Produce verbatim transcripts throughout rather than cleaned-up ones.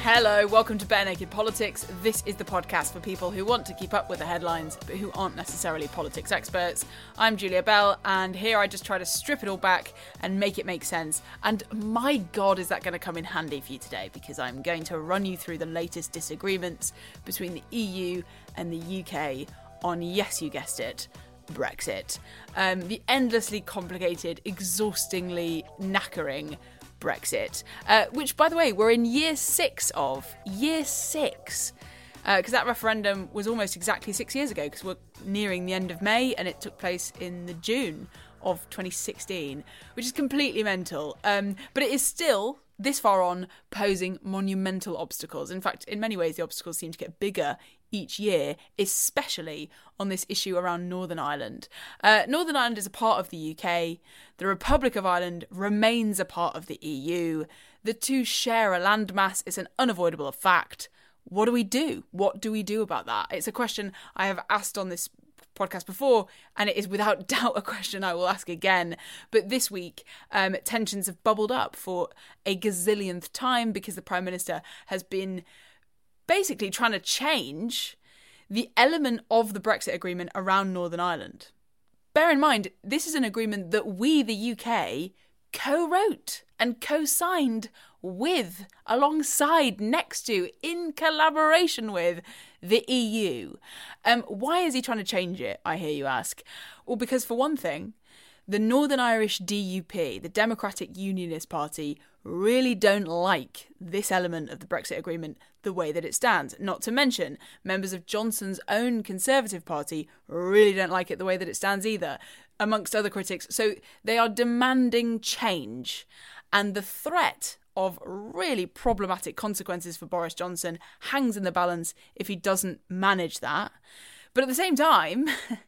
Hello, welcome to Bare Naked Politics. This is the podcast for people who want to keep up with the headlines, but who aren't necessarily politics experts. I'm Julia Bell, and here I just try to strip it all back and make it make sense. And my God, is that going to come in handy for you today, because I'm going to run you through the latest disagreements between the E U and the U K on, yes, you guessed it, Brexit. Um, the endlessly complicated, exhaustingly knackering Brexit, uh, which, by the way, we're in year six of. Year six. Because uh, that referendum was almost exactly six years ago, because we're nearing the end of May, and it took place in the June of twenty sixteen, which is completely mental. Um, but it is still, this far on, posing monumental obstacles. In fact, in many ways, the obstacles seem to get bigger each year, especially on this issue around Northern Ireland. Uh, Northern Ireland is a part of the U K. The Republic of Ireland remains a part of the E U. The two share a landmass. It's an unavoidable fact. What do we do? What do we do about that? It's a question I have asked on this podcast before, and it is without doubt a question I will ask again. But this week, um, tensions have bubbled up for a gazillionth time because the Prime Minister has been basically trying to change the element of the Brexit agreement around Northern Ireland. Bear in mind, this is an agreement that we, the U K, co-wrote and co-signed with, alongside, next to, in collaboration with the E U. Um, why is he trying to change it, I hear you ask? Well, because for one thing, the Northern Irish D U P, the Democratic Unionist Party, really don't like this element of the Brexit agreement the way that it stands. Not to mention, members of Johnson's own Conservative Party really don't like it the way that it stands either, amongst other critics. So they are demanding change. And the threat of really problematic consequences for Boris Johnson hangs in the balance if he doesn't manage that. But at the same time,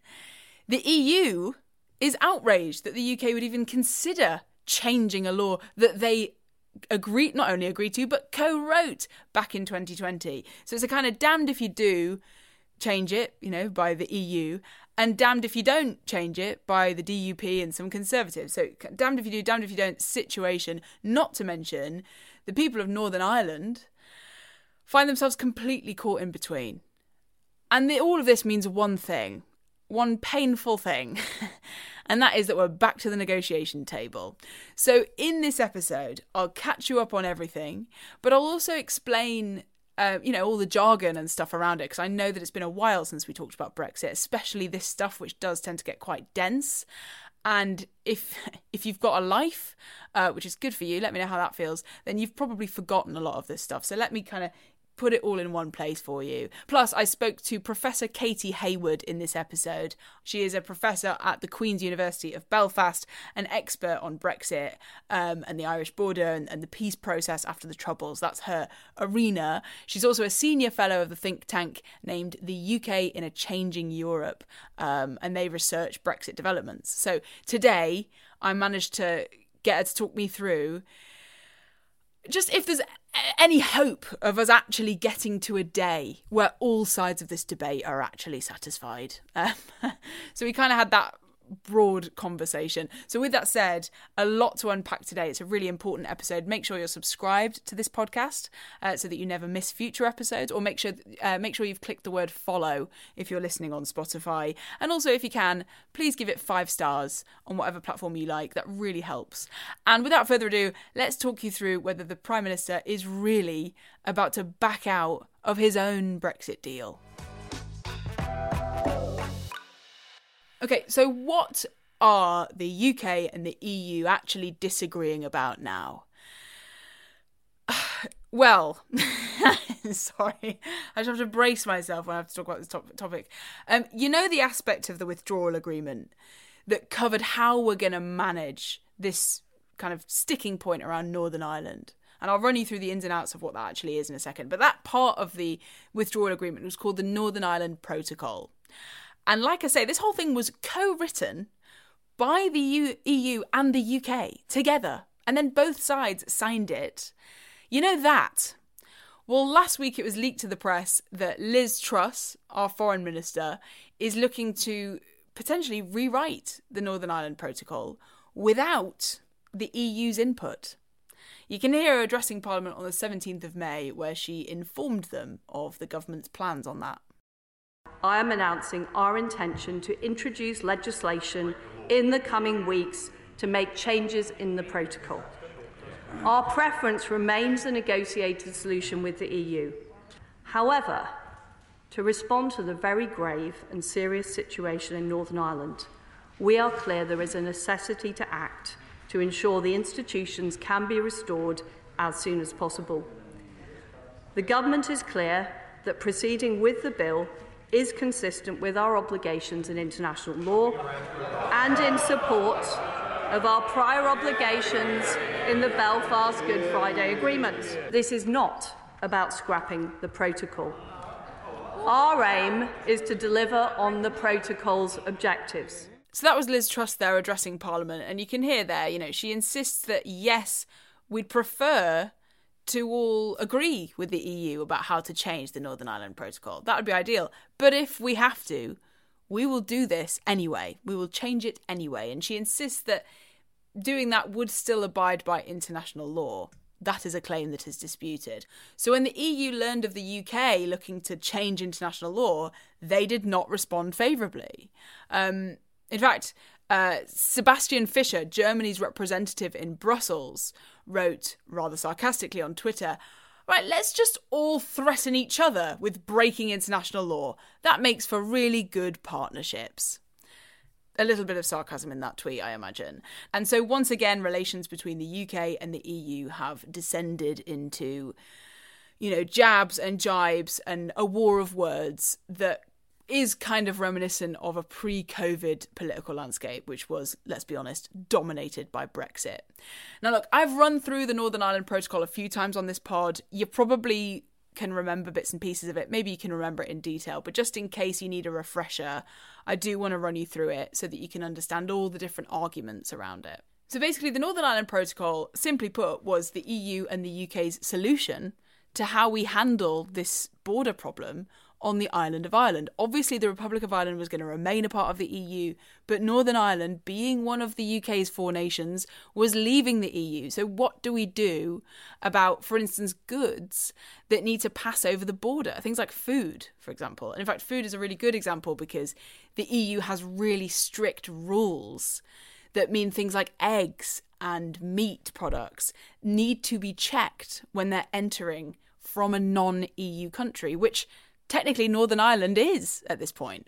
the E U is outraged that the U K would even consider changing a law that they agreed, not only agreed to, but co-wrote back in twenty twenty. So it's a kind of damned if you do change it, you know, by the E U, and damned if you don't change it by the D U P and some Conservatives. So damned if you do, damned if you don't situation, not to mention the people of Northern Ireland find themselves completely caught in between. And the, all of this means one thing, one painful thing, and that is that we're back to the negotiation table. So in this episode, I'll catch you up on everything, but I'll also explain Uh, you know, all the jargon and stuff around it, because I know that it's been a while since we talked about Brexit, especially this stuff, which does tend to get quite dense. And if if you've got a life, uh, which is good for you, let me know how that feels, then you've probably forgotten a lot of this stuff. So let me kind of put it all in one place for you. Plus, I spoke to Professor Katie Hayward in this episode. She is a professor at the Queen's University of Belfast, an expert on Brexit um, and the Irish border and, and the peace process after the Troubles. That's her arena. She's also a senior fellow of the think tank named the U K in a Changing Europe, um, and they research Brexit developments. So today, I managed to get her to talk me through just if there's any hope of us actually getting to a day where all sides of this debate are actually satisfied. Um, so we kind of had that broad conversation. So with that said, a lot to unpack today. It's a really important episode. Make sure you're subscribed to this podcast uh, so that you never miss future episodes, or make sure uh, make sure you've clicked the word follow if you're listening on Spotify. And also, if you can, please give it five stars on whatever platform you like. That really helps. And without further ado, let's talk you through whether the Prime Minister is really about to back out of his own Brexit deal. Okay, so what are the U K and the E U actually disagreeing about now? Well, sorry, I just have to brace myself when I have to talk about this top- topic. Um, you know the aspect of the withdrawal agreement that covered how we're going to manage this kind of sticking point around Northern Ireland? And I'll run you through the ins and outs of what that actually is in a second. But that part of the withdrawal agreement was called the Northern Ireland Protocol. And like I say, this whole thing was co-written by the U- E U and the U K together. And then both sides signed it. You know that? Well, last week it was leaked to the press that Liz Truss, our foreign minister, is looking to potentially rewrite the Northern Ireland Protocol without the E U's input. You can hear her addressing Parliament on the seventeenth of May, where she informed them of the government's plans on that. I am announcing our intention to introduce legislation in the coming weeks to make changes in the protocol. Our preference remains a negotiated solution with the E U. However, to respond to the very grave and serious situation in Northern Ireland, we are clear there is a necessity to act to ensure the institutions can be restored as soon as possible. The Government is clear that proceeding with the bill is consistent with our obligations in international law and in support of our prior obligations in the Belfast Good Friday Agreement. This is not about scrapping the protocol. Our aim is to deliver on the protocol's objectives. So that was Liz Truss there addressing Parliament, and you can hear there, you know, she insists that yes, we'd prefer to all agree with the E U about how to change the Northern Ireland Protocol. That would be ideal. But if we have to, we will do this anyway. We will change it anyway. And she insists that doing that would still abide by international law. That is a claim that is disputed. So when the E U learned of the U K looking to change international law, they did not respond favourably. Um, in fact, uh, Sebastian Fischer, Germany's representative in Brussels, wrote rather sarcastically on Twitter, "Right, let's just all threaten each other with breaking international law. That makes for really good partnerships." A little bit of sarcasm in that tweet, I imagine. And so once again, relations between the U K and the E U have descended into, you know, jabs and jibes and a war of words that is kind of reminiscent of a pre-COVID political landscape, which was, let's be honest, dominated by Brexit. Now, look, I've run through the Northern Ireland Protocol a few times on this pod. You probably can remember bits and pieces of it. Maybe you can remember it in detail, but just in case you need a refresher, I do want to run you through it so that you can understand all the different arguments around it. So basically, the Northern Ireland Protocol, simply put, was the E U and the U K's solution to how we handle this border problem on the island of Ireland. Obviously, the Republic of Ireland was going to remain a part of the E U, but Northern Ireland, being one of the U K's four nations, was leaving the E U. So what do we do about, for instance, goods that need to pass over the border? Things like food, for example. And in fact, food is a really good example because the E U has really strict rules that mean things like eggs and meat products need to be checked when they're entering from a non-E U country, which technically Northern Ireland is at this point.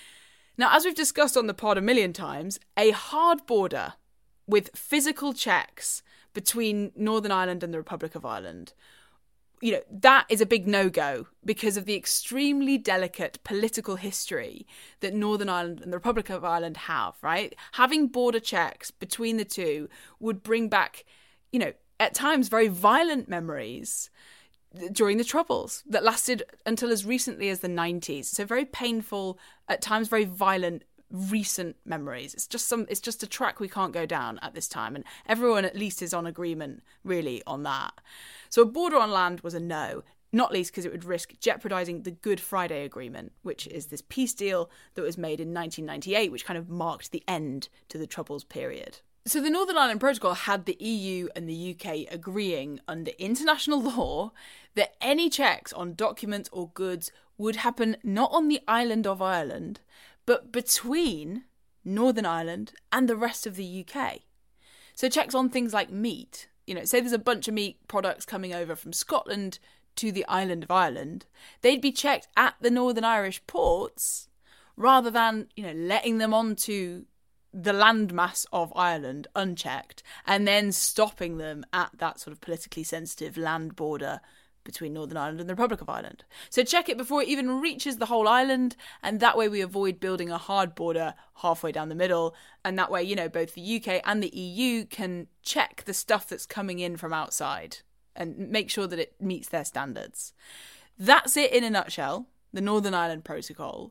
Now, as we've discussed on the pod a million times, a hard border with physical checks between Northern Ireland and the Republic of Ireland, you know, that is a big no-go because of the extremely delicate political history that Northern Ireland and the Republic of Ireland have, right? Having border checks between the two would bring back, you know, at times very violent memories during the Troubles that lasted until as recently as the nineties. So very painful, at times very violent, recent memories. It's just some it's just a track we can't go down at this time, and everyone at least is on agreement really on that. So a border on land was a no, not least because it would risk jeopardising the Good Friday Agreement, which is this peace deal that was made in nineteen ninety-eight, which kind of marked the end to the Troubles period. So the Northern Ireland Protocol had the E U and the U K agreeing under international law that any checks on documents or goods would happen not on the island of Ireland, but between Northern Ireland and the rest of the U K. So checks on things like meat. You know, say there's a bunch of meat products coming over from Scotland to the island of Ireland, they'd be checked at the Northern Irish ports rather than, you know, letting them onto the landmass of Ireland unchecked and then stopping them at that sort of politically sensitive land border between Northern Ireland and the Republic of Ireland. So check it before it even reaches the whole island, and that way we avoid building a hard border halfway down the middle, and that way, you know, both the U K and the E U can check the stuff that's coming in from outside and make sure that it meets their standards. That's it in a nutshell, the Northern Ireland Protocol.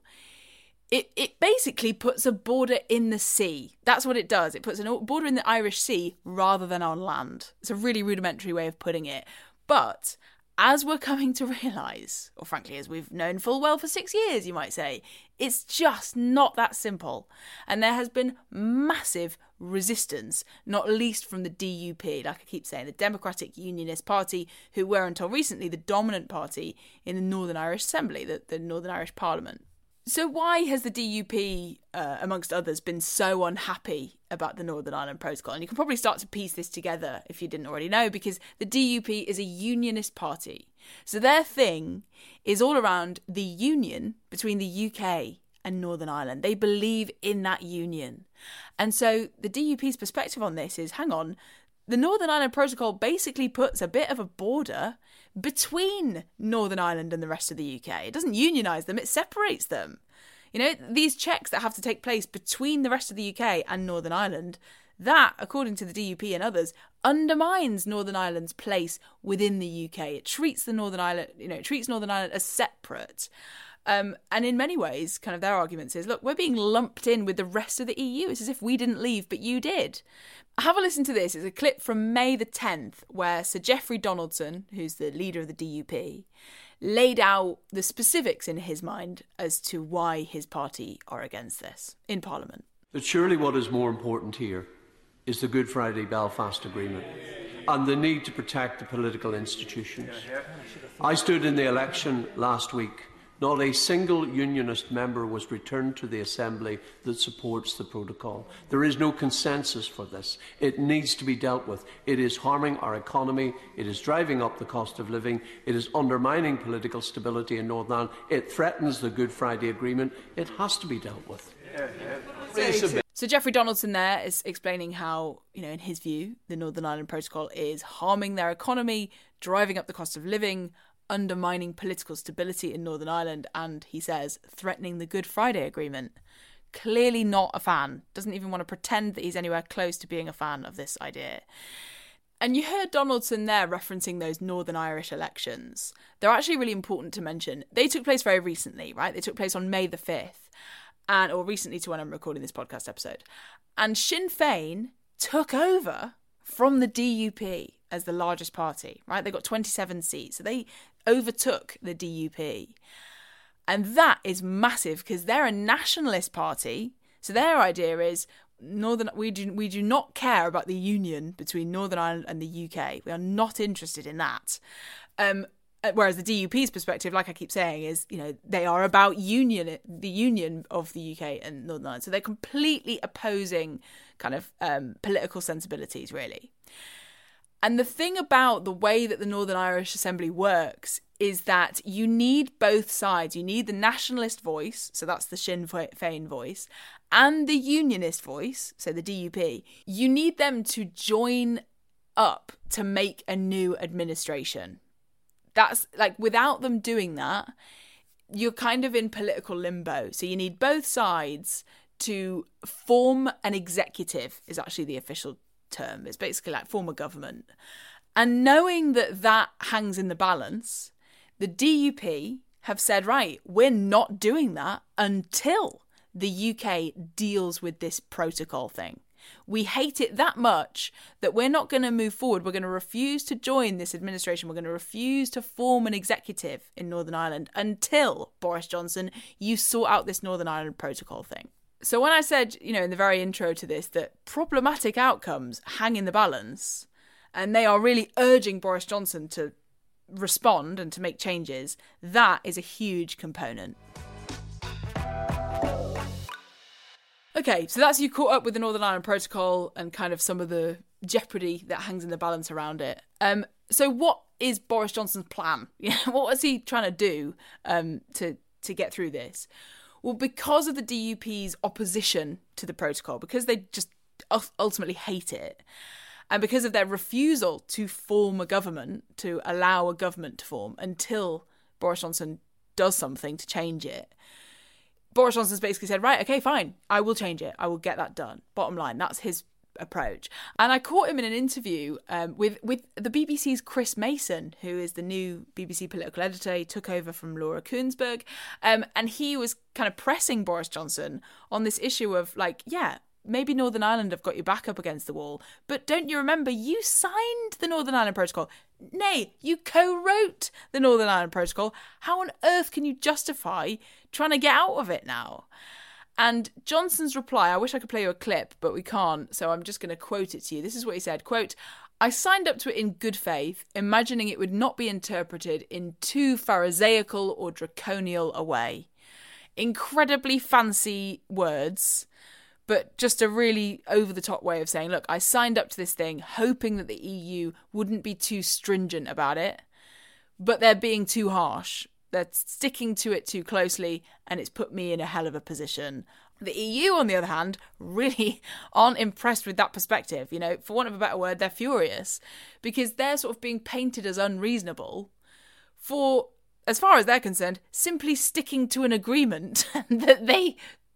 It it basically puts a border in the sea. That's what it does. It puts a border in the Irish Sea rather than on land. It's a really rudimentary way of putting it. But as we're coming to realise, or frankly, as we've known full well for six years, you might say, it's just not that simple. And there has been massive resistance, not least from the D U P, like I keep saying, the Democratic Unionist Party, who were until recently the dominant party in the Northern Irish Assembly, the, the Northern Irish Parliament. So why has the D U P, uh, amongst others, been so unhappy about the Northern Ireland Protocol? And you can probably start to piece this together if you didn't already know, because the D U P is a unionist party. So their thing is all around the union between the U K and Northern Ireland. They believe in that union. And so the D U P's perspective on this is, hang on, the Northern Ireland Protocol basically puts a bit of a border between Northern Ireland and the rest of the U K. It doesn't unionise them, it separates them. You know, these checks that have to take place between the rest of the U K and Northern Ireland, that, according to the D U P and others, undermines Northern Ireland's place within the U K. It treats the Northern Ireland, you know, it treats Northern Ireland as separate. Um, and in many ways, kind of their arguments is, look, we're being lumped in with the rest of the E U. It's as if we didn't leave, but you did. Have a listen to this. It's a clip from May the tenth, where Sir Geoffrey Donaldson, who's the leader of the D U P, laid out the specifics in his mind as to why his party are against this in Parliament. But surely what is more important here is the Good Friday Belfast Agreement and the need to protect the political institutions. I stood in the election last week. Not a single unionist member was returned to the Assembly that supports the protocol. There is no consensus for this. It needs to be dealt with. It is harming our economy. It is driving up the cost of living. It is undermining political stability in Northern Ireland. It threatens the Good Friday Agreement. It has to be dealt with. Yeah, yeah. So Geoffrey Donaldson there is explaining how, you know, in his view, the Northern Ireland Protocol is harming their economy, driving up the cost of living, undermining political stability in Northern Ireland, and, he says, threatening the Good Friday Agreement. Clearly not a fan. Doesn't even want to pretend that he's anywhere close to being a fan of this idea. And you heard Donaldson there referencing those Northern Irish elections. They're actually really important to mention. They took place very recently, right? They took place on May the fifth, and or recently to when I'm recording this podcast episode. And Sinn Féin took over from the D U P as the largest party, right? They got twenty-seven seats, so they overtook the D U P. And that is massive because they're a nationalist party. So their idea is Northern we do we do not care about the union between Northern Ireland and the U K. We are not interested in that. Um, whereas the D U P's perspective, like I keep saying, is, you know, they are about union, the union of the U K and Northern Ireland. So they're completely opposing kind of um, political sensibilities, really. And the thing about the way that the Northern Irish Assembly works is that you need both sides. You need the nationalist voice, so that's the Sinn Féin voice, and the unionist voice, so the D U P. You need them to join up to make a new administration. That's like, without them doing that, you're kind of in political limbo. So you need both sides to form an executive, is actually the official term. It's basically like form a government. And knowing that that hangs in the balance, the D U P have said, right, we're not doing that until the U K deals with this protocol thing. We hate it that much that we're not going to move forward. We're going to refuse to join this administration. We're going to refuse to form an executive in Northern Ireland until, Boris Johnson, you sort out this Northern Ireland protocol thing. So when I said, you know, in the very intro to this, that problematic outcomes hang in the balance and they are really urging Boris Johnson to respond and to make changes, that is a huge component. Okay, so that's you caught up with the Northern Ireland Protocol and kind of some of the jeopardy that hangs in the balance around it. Um, so what is Boris Johnson's plan? What is he trying to do um, to, to get through this? Well, because of the D U P's opposition to the protocol, because they just ultimately hate it, and because of their refusal to form a government, to allow a government to form until Boris Johnson does something to change it, Boris Johnson's basically said, right, okay, fine, I will change it. I will get that done. Bottom line, that's his approach. And I caught him in an interview um, with, with the B B C's Chris Mason, who is the new B B C political editor. He took over from Laura Kuenssberg. Um, and he was kind of pressing Boris Johnson on this issue of like, yeah, maybe Northern Ireland have got your back up against the wall, but don't you remember you signed the Northern Ireland Protocol? Nay, you co-wrote the Northern Ireland Protocol. How on earth can you justify trying to get out of it now? And Johnson's reply, I wish I could play you a clip, but we can't, so I'm just going to quote it to you. This is what he said, quote, "I signed up to it in good faith, imagining it would not be interpreted in too pharisaical or draconial a way." Incredibly fancy words, but just a really over-the-top way of saying, look, I signed up to this thing hoping that the E U wouldn't be too stringent about it, but they're being too harsh. They're sticking to it too closely, and it's put me in a hell of a position. The E U, on the other hand, really aren't impressed with that perspective. You know, for want of a better word, they're furious because they're sort of being painted as unreasonable for, as far as they're concerned, simply sticking to an agreement that they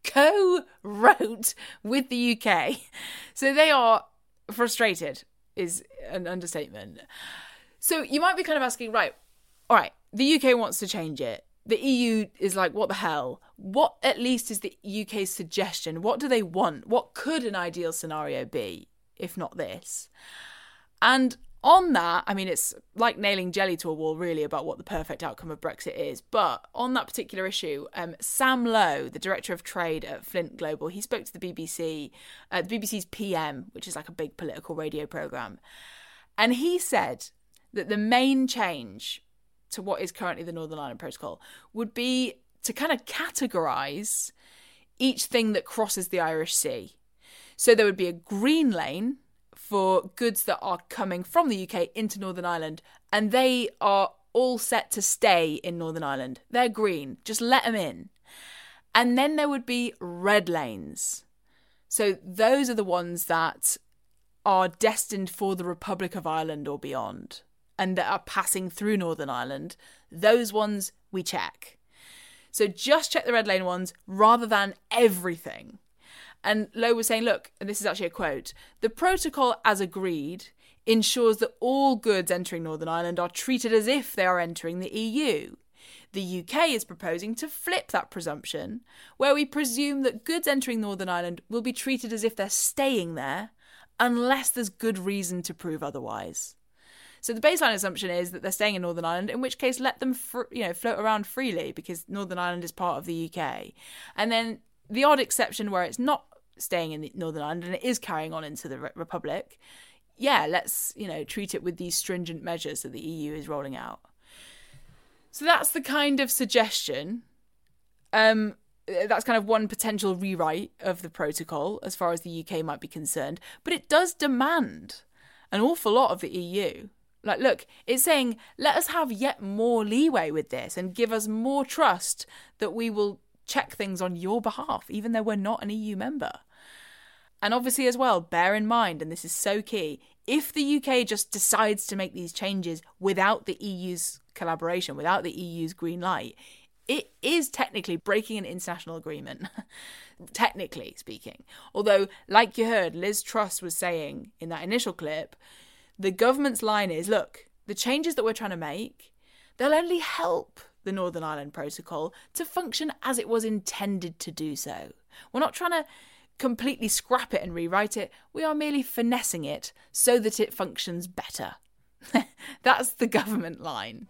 co-wrote with the U K. So they are frustrated, is an understatement. So you might be kind of asking, right, all right, the U K wants to change it. The E U is like, what the hell? What at least is the U K's suggestion? What do they want? What could an ideal scenario be, if not this? And on that, I mean, it's like nailing jelly to a wall, really, about what the perfect outcome of Brexit is. But on that particular issue, um, Sam Lowe, the Director of Trade at Flint Global, he spoke to the B B C, uh, the B B C's P M, which is like a big political radio programme. And he said that the main change to what is currently the Northern Ireland Protocol would be to kind of categorise each thing that crosses the Irish Sea. So there would be a green lane for goods that are coming from the U K into Northern Ireland, and they are all set to stay in Northern Ireland. They're green, just let them in. And then there would be red lanes. So those are the ones that are destined for the Republic of Ireland or beyond, and that are passing through Northern Ireland. Those ones we check. So just check the red lane ones rather than everything. And Lowe was saying, look, and this is actually a quote, "The protocol as agreed ensures that all goods entering Northern Ireland are treated as if they are entering the E U. The U K is proposing to flip that presumption, where we presume that goods entering Northern Ireland will be treated as if they're staying there, unless there's good reason to prove otherwise." So the baseline assumption is that they're staying in Northern Ireland, in which case let them fr- you know, float around freely because Northern Ireland is part of the U K. And then the odd exception where it's not staying in Northern Ireland and it is carrying on into the Re- Republic, yeah, let's, you know, treat it with these stringent measures that the E U is rolling out. So that's the kind of suggestion. Um, that's kind of one potential rewrite of the protocol as far as the U K might be concerned. But it does demand an awful lot of the E U. Like, look, it's saying, let us have yet more leeway with this and give us more trust that we will check things on your behalf, even though we're not an E U member. And obviously as well, bear in mind, and this is so key, if the U K just decides to make these changes without the E U's collaboration, without the E U's green light, it is technically breaking an international agreement, technically speaking. Although, like you heard, Liz Truss was saying in that initial clip, the government's line is, look, the changes that we're trying to make, they'll only help the Northern Ireland Protocol to function as it was intended to do so. We're not trying to completely scrap it and rewrite it. We are merely finessing it so that it functions better. That's the government line.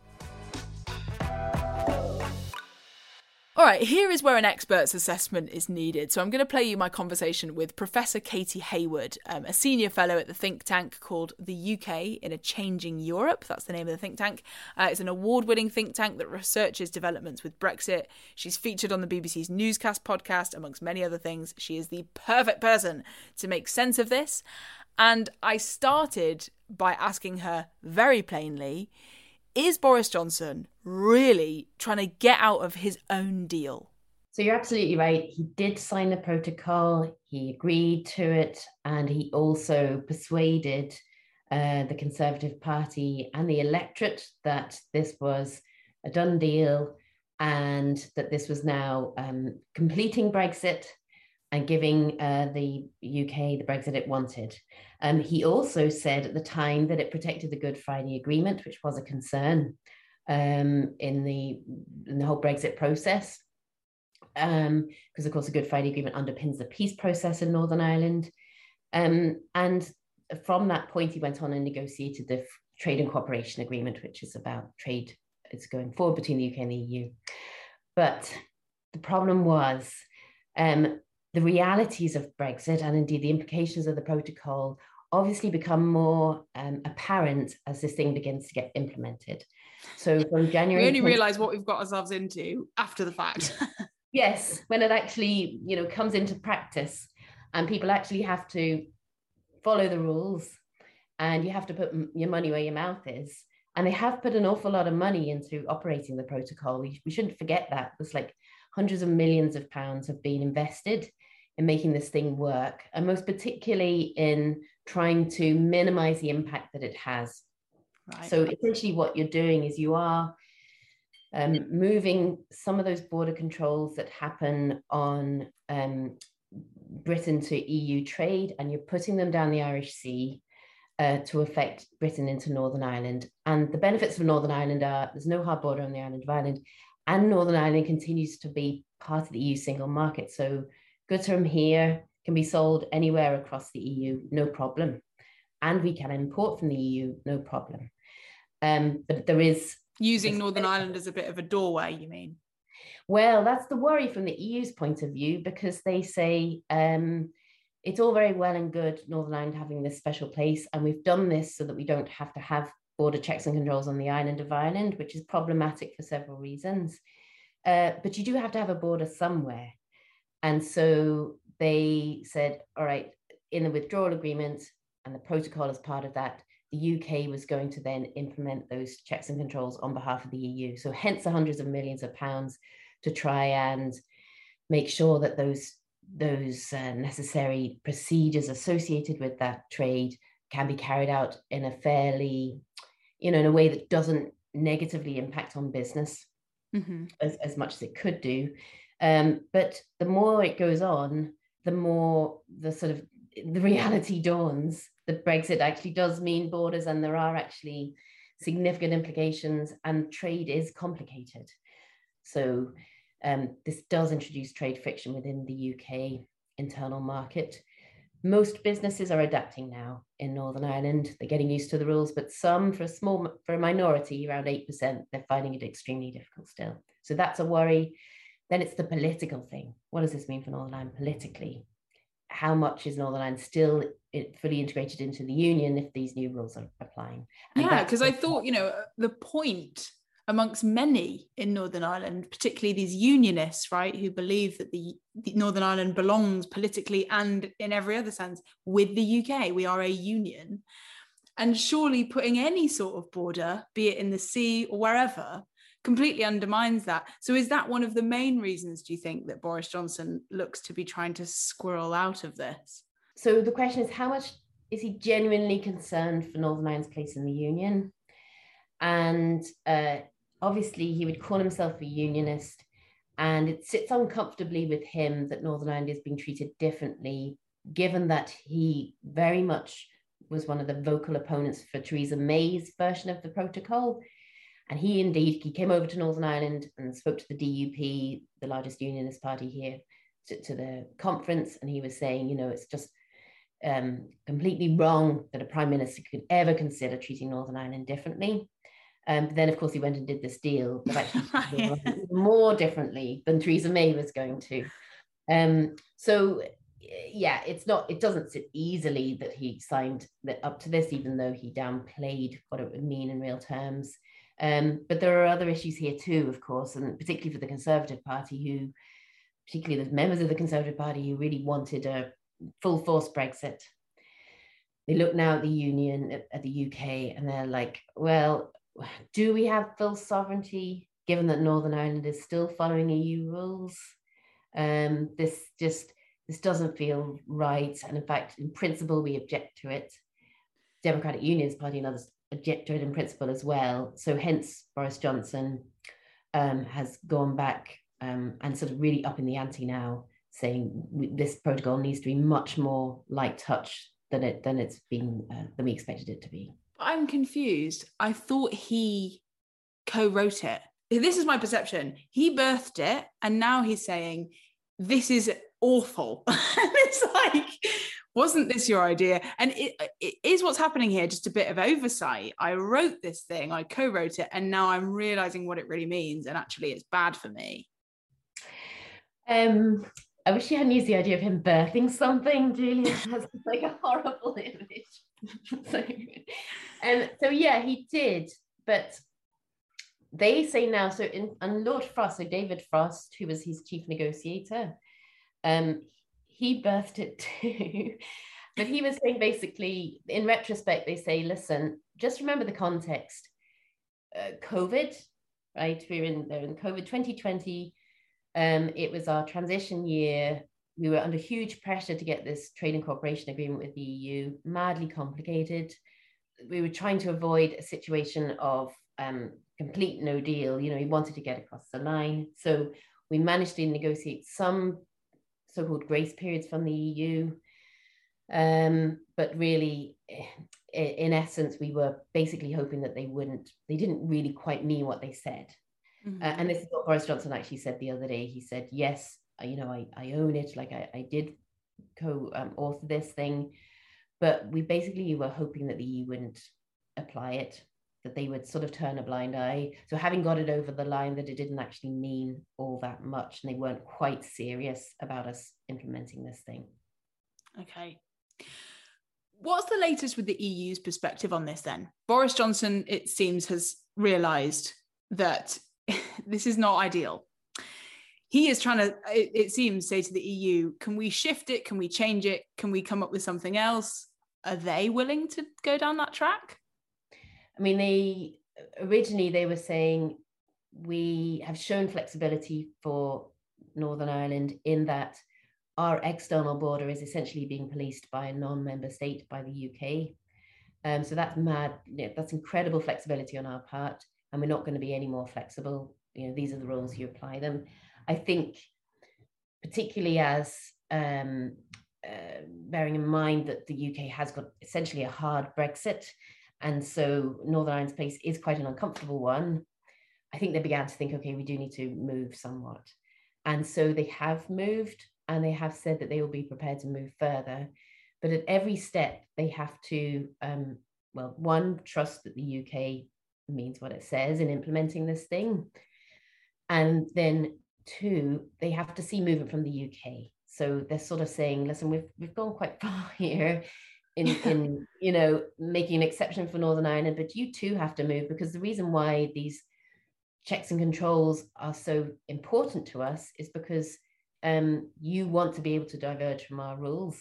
All right, here is where an expert's assessment is needed. So I'm going to play you my conversation with Professor Katie Hayward, um, a senior fellow at the think tank called The U K in a Changing Europe. That's the name of the think tank. Uh, it's an award-winning think tank that researches developments with Brexit. She's featured on the B B C's Newscast podcast, amongst many other things. She is the perfect person to make sense of this. And I started by asking her very plainly, is Boris Johnson really trying to get out of his own deal? So you're absolutely right. He did sign the protocol, he agreed to it, and he also persuaded uh, the Conservative Party and the electorate that this was a done deal and that this was now um, completing Brexit and giving uh, the U K the Brexit it wanted. Um, he also said at the time that it protected the Good Friday Agreement, which was a concern um, in the in the whole Brexit process. um, because of course the Good Friday Agreement underpins the peace process in Northern Ireland. Um, and from that point, he went on and negotiated the Trade and Cooperation Agreement, which is about trade it's going forward between the U K and the E U. But the problem was um, the realities of Brexit, and indeed the implications of the protocol, obviously become more um, apparent as this thing begins to get implemented. So from January... We only realise what we've got ourselves into after the fact. Yes, when it actually, you know, comes into practice and people actually have to follow the rules and you have to put your money where your mouth is. And they have put an awful lot of money into operating the protocol. We, we shouldn't forget that. There's like hundreds of millions of pounds have been invested in making this thing work, and most particularly in trying to minimize the impact that it has. Right. So essentially what you're doing is you are um, moving some of those border controls that happen on um, Britain to E U trade, and you're putting them down the Irish Sea uh, to affect Britain into Northern Ireland. And the benefits of Northern Ireland are there's no hard border on the island of Ireland, and Northern Ireland continues to be part of the E U single market. So goods from here can be sold anywhere across the E U, no problem. And we can import from the E U, no problem. Um, but there is... Using Northern Ireland as a bit of a doorway, you mean? Well, that's the worry from the E U's point of view, because they say um, it's all very well and good, Northern Ireland having this special place, and we've done this so that we don't have to have border checks and controls on the island of Ireland, which is problematic for several reasons. Uh, but you do have to have a border somewhere. And so they said, all right, in the withdrawal agreement, and the protocol as part of that, the U K was going to then implement those checks and controls on behalf of the E U. So hence the hundreds of millions of pounds to try and make sure that those, those uh, necessary procedures associated with that trade can be carried out in a fairly, you know, in a way that doesn't negatively impact on business mm-hmm. as, as much as it could do. Um, but the more it goes on, the more the sort of the reality dawns that Brexit actually does mean borders, and there are actually significant implications, and trade is complicated. So um, this does introduce trade friction within the U K internal market. Most businesses are adapting now in Northern Ireland. They're getting used to the rules, but some, for a small, for a minority, around eight percent, they're finding it extremely difficult still. So that's a worry. Then it's the political thing. What does this mean for Northern Ireland politically? How much is Northern Ireland still fully integrated into the Union if these new rules are applying? And yeah, because I thought, you know, the point amongst many in Northern Ireland, particularly these unionists, right, who believe that the, the Northern Ireland belongs politically and in every other sense with the U K. We are a union. And surely putting any sort of border, be it in the sea or wherever, completely undermines that. So is that one of the main reasons, do you think, that Boris Johnson looks to be trying to squirrel out of this? So the question is, how much is he genuinely concerned for Northern Ireland's place in the Union? And uh, obviously he would call himself a unionist, and it sits uncomfortably with him that Northern Ireland is being treated differently, given that he very much was one of the vocal opponents for Theresa May's version of the protocol. And he indeed, he came over to Northern Ireland and spoke to the D U P, the largest unionist party here, to, to the conference. And he was saying, you know, it's just um, completely wrong that a prime minister could ever consider treating Northern Ireland differently. Um, but then, of course, he went and did this deal, but actually yeah. more differently than Theresa May was going to. Um, so, yeah, it's not, it doesn't sit easily that he signed up to this, even though he downplayed what it would mean in real terms. Um, but there are other issues here too, of course, and particularly for the Conservative Party, who, particularly the members of the Conservative Party who really wanted a full force Brexit. They look now at the Union, at, at the U K, and they're like, well, do we have full sovereignty, given that Northern Ireland is still following E U rules? Um, this just, this doesn't feel right. And in fact, in principle, we object to it. Democratic Unionist Party and others object to it in principle as well. So hence Boris Johnson um, has gone back um, and sort of really up in the ante now, saying this protocol needs to be much more light touch than it than it's been uh, than we expected it to be. I'm confused. I thought he co-wrote it, this is my perception. He birthed it, and now he's saying, this is awful. And it's like, wasn't this your idea? And it, it is what's happening here, just a bit of oversight. I wrote this thing, I co-wrote it, and now I'm realizing what it really means, and actually it's bad for me. Um, I wish you hadn't used the idea of him birthing something, Julia. That's like a horrible image. so, um, so yeah, he did, but they say now, so in and Lord Frost, so David Frost, who was his chief negotiator, um, he birthed it too. But he was saying basically, in retrospect, they say, listen, just remember the context. Uh, COVID, right? We were in, in COVID twenty twenty. Um, it was our transition year. We were under huge pressure to get this trade and cooperation agreement with the E U, madly complicated. We were trying to avoid a situation of um, complete no deal. You know, we wanted to get across the line. So we managed to negotiate some so-called grace periods from the E U. Um, but really, in essence, we were basically hoping that they wouldn't, they didn't really quite mean what they said. Mm-hmm. Uh, and this is what Boris Johnson actually said the other day. He said, yes, you know, I, I own it. Like I, I did co-author um, this thing, but we basically were hoping that the E U wouldn't apply it, that they would sort of turn a blind eye. So having got it over the line that it didn't actually mean all that much, and they weren't quite serious about us implementing this thing. Okay. What's the latest with the E U's perspective on this then? Boris Johnson, it seems, has realised that this is not ideal. He is trying to, it, it seems, say to the E U, can we shift it? Can we change it? Can we come up with something else? Are they willing to go down that track? I mean, they originally they were saying we have shown flexibility for Northern Ireland in that our external border is essentially being policed by a non-member state, by the U K. Um, so that's mad. You know, that's incredible flexibility on our part, and we're not going to be any more flexible. You know, these are the rules, you apply them. I think, particularly as um, uh, bearing in mind that the U K has got essentially a hard Brexit, and so Northern Ireland's place is quite an uncomfortable one. I think they began to think, okay, we do need to move somewhat. And so they have moved, and they have said that they will be prepared to move further. But at every step, they have to, um, well, one, trust that the U K means what it says in implementing this thing. And then two, they have to see movement from the U K. So they're sort of saying, listen, we've we've gone quite far here in, in you know, making an exception for Northern Ireland, but you too have to move, because the reason why these checks and controls are so important to us is because um, you want to be able to diverge from our rules.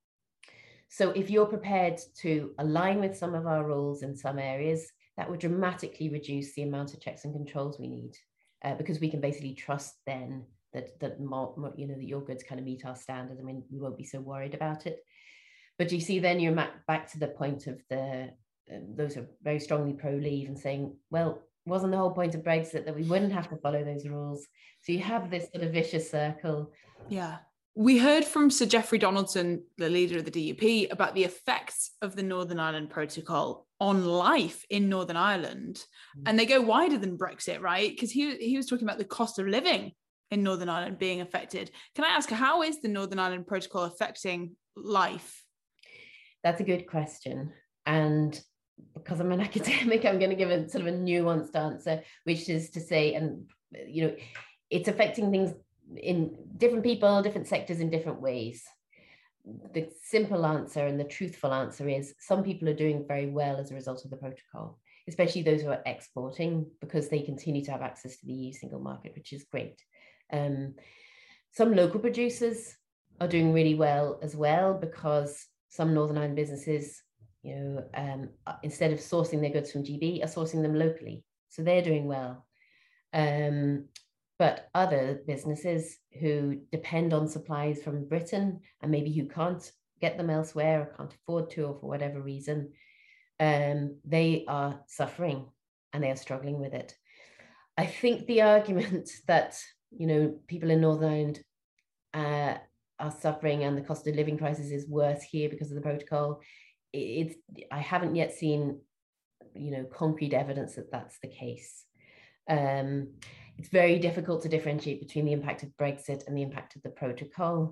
So if you're prepared to align with some of our rules in some areas, that would dramatically reduce the amount of checks and controls we need, uh, because we can basically trust then that, that more, more, you know, that your goods kind of meet our standards. I mean, we won't be so worried about it. But you see, then you're back to the point of the, uh, those are very strongly pro-leave and saying, well, wasn't the whole point of Brexit that we wouldn't have to follow those rules? So you have this sort of vicious circle. Yeah. We heard from Sir Geoffrey Donaldson, the leader of the D U P, about the effects of the Northern Ireland Protocol on life in Northern Ireland. Mm-hmm. And they go wider than Brexit, right? Because he, he was talking about the cost of living in Northern Ireland being affected. Can I ask, how is the Northern Ireland Protocol affecting life? That's a good question. And because I'm an academic, I'm going to give a sort of a nuanced answer, which is to say, and, you know, it's affecting things in different people, different sectors in different ways. The simple answer and the truthful answer is some people are doing very well as a result of the protocol, especially those who are exporting, because they continue to have access to the E U single market, which is great. Um, some local producers are doing really well as well, because some Northern Ireland businesses, you know, um, instead of sourcing their goods from G B, are sourcing them locally. So they're doing well. Um, but other businesses who depend on supplies from Britain and maybe who can't get them elsewhere or can't afford to, or for whatever reason, um, they are suffering and they are struggling with it. I think the argument that, you know, people in Northern Ireland uh, are suffering and the cost of living crisis is worse here because of the protocol, it's, I haven't yet seen, you know, concrete evidence that that's the case. Um, it's very difficult to differentiate between the impact of Brexit and the impact of the protocol.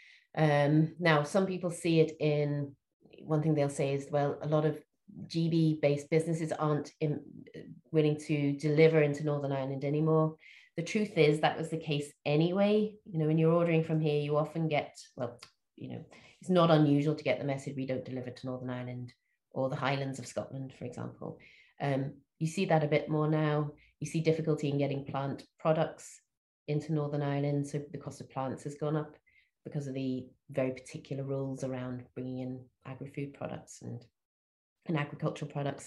Um, now, some people see it in, one thing they'll say is, well, a lot of G B-based businesses aren't in, willing to deliver into Northern Ireland anymore. The truth is that was the case anyway. You know, when you're ordering from here, you often get, well, you know, it's not unusual to get the message, we don't deliver to Northern Ireland or the Highlands of Scotland, for example. Um, you see that a bit more now. You see difficulty in getting plant products into Northern Ireland. So the cost of plants has gone up because of the very particular rules around bringing in agri-food products and, and agricultural products.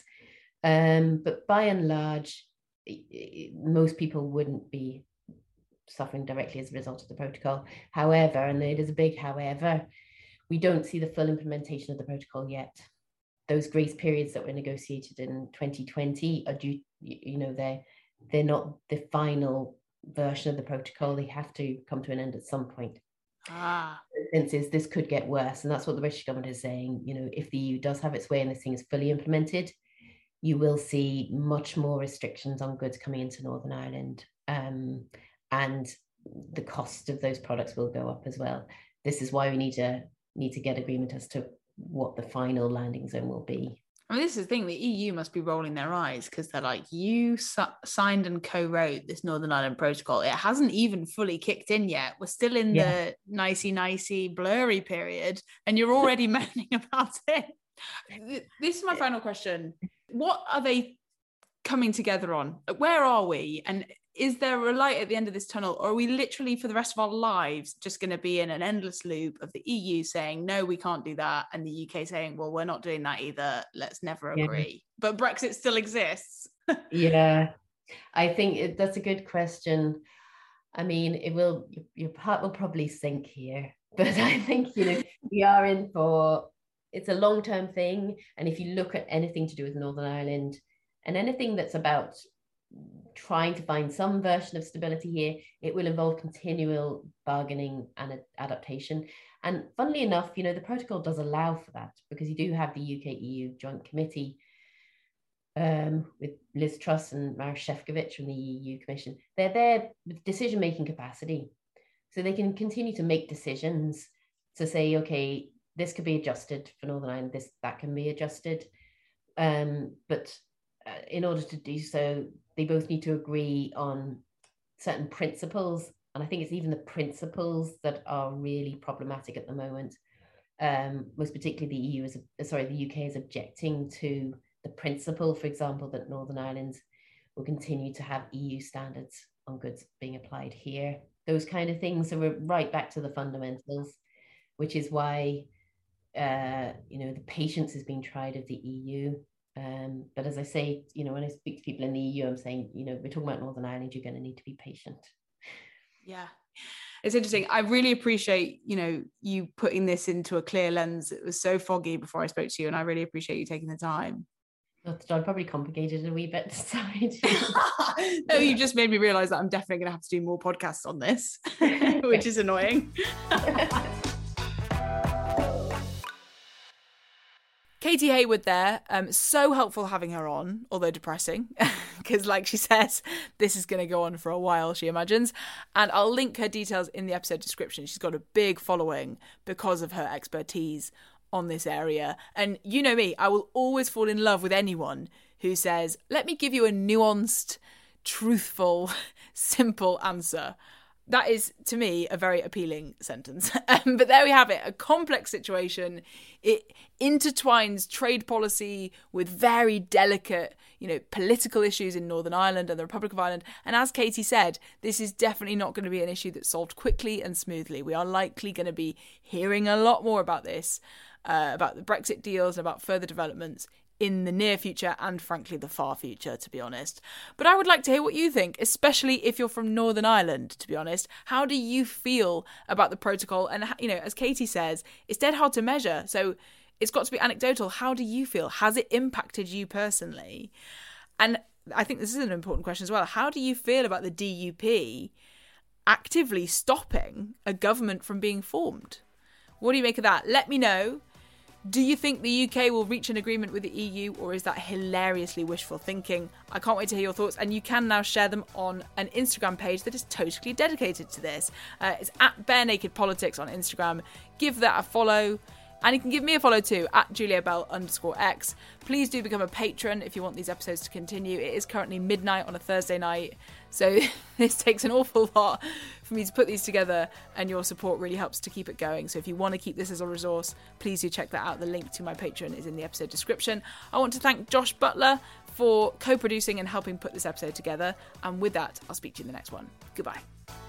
Um, but by and large, it, it, most people wouldn't be suffering directly as a result of the protocol. However, and it is a big however, we don't see the full implementation of the protocol yet. Those grace periods that were negotiated in twenty twenty are due, you know, they're, they're not the final version of the protocol. They have to come to an end at some point. Ah. The sense is this could get worse. And that's what the British government is saying. You know, if the E U does have its way and this thing is fully implemented, you will see much more restrictions on goods coming into Northern Ireland. Um, and the cost of those products will go up as well. This is why we need to need to get agreement as to what the final landing zone will be. I mean, this is the thing, the E U must be rolling their eyes because they're like, you su- signed and co-wrote this Northern Ireland Protocol. It hasn't even fully kicked in yet. We're still in yeah. the nicey-nicey blurry period and you're already moaning about it. This is my final question. What are they coming together on? Where are we? And is there a light at the end of this tunnel, or are we literally for the rest of our lives just going to be in an endless loop of the E U saying, no, we can't do that, and the U K saying, well, we're not doing that either, let's never agree. Yeah. But Brexit still exists. Yeah, I think it, that's a good question. I mean, it will, your heart will probably sink here, but I think, you know, we are in for, it's a long-term thing. And if you look at anything to do with Northern Ireland and anything that's about trying to find some version of stability here, it will involve continual bargaining and adaptation. And funnily enough, you know, the protocol does allow for that because you do have the U K E U Joint Committee um, with Liz Truss and Maroš Šefčovič from the E U Commission. They're there with decision-making capacity. So they can continue to make decisions to say, okay, this could be adjusted for Northern Ireland, this, that can be adjusted. Um, but uh, in order to do so, they both need to agree on certain principles. And I think it's even the principles that are really problematic at the moment. Um, most particularly the E U is, sorry, the U K is objecting to the principle, for example, that Northern Ireland will continue to have E U standards on goods being applied here. Those kind of things. So we're right back to the fundamentals, which is why, uh, you know, the patience is being tried of the E U. Um, but as I say, you know, when I speak to people in the E U, I'm saying, you know, we're talking about Northern Ireland, you're going to need to be patient. Yeah, it's interesting. I really appreciate, you know, you putting this into a clear lens. It was so foggy before I spoke to you, and I really appreciate you taking the time. I probably complicated it a wee bit. Sorry. No, you just made me realise that I'm definitely going to have to do more podcasts on this, which is annoying. Katie Haywood there, um, so helpful having her on, although depressing, because like she says, this is going to go on for a while, she imagines. And I'll link her details in the episode description. She's got a big following because of her expertise on this area. And you know me, I will always fall in love with anyone who says, let me give you a nuanced, truthful, simple answer. That is, to me, a very appealing sentence. Um, but there we have it, a complex situation. It intertwines trade policy with very delicate, you know, political issues in Northern Ireland and the Republic of Ireland. And as Katie said, this is definitely not going to be an issue that's solved quickly and smoothly. We are likely going to be hearing a lot more about this, uh, about the Brexit deals and about further developments in the near future and frankly the far future, to be honest. But I would like to hear what you think, especially if you're from Northern Ireland, to be honest. How do you feel about the protocol? And, you know, as Katie says, it's dead hard to measure, so it's got to be anecdotal. How do you feel? Has it impacted you personally? And I think this is an important question as well. How do you feel about the D U P actively stopping a government from being formed? What do you make of that? Let me know. Do you think the U K will reach an agreement with the E U, or is that hilariously wishful thinking? I can't wait to hear your thoughts, and you can now share them on an Instagram page that is totally dedicated to this. Uh, it's at Bare Naked Politics on Instagram. Give that a follow. And you can give me a follow too, at Julia Bell underscore X. Please do become a patron if you want these episodes to continue. It is currently midnight on a Thursday night, so this takes an awful lot for me to put these together, and your support really helps to keep it going. So if you want to keep this as a resource, please do check that out. The link to my Patreon is in the episode description. I want to thank Josh Butler for co-producing and helping put this episode together. And with that, I'll speak to you in the next one. Goodbye.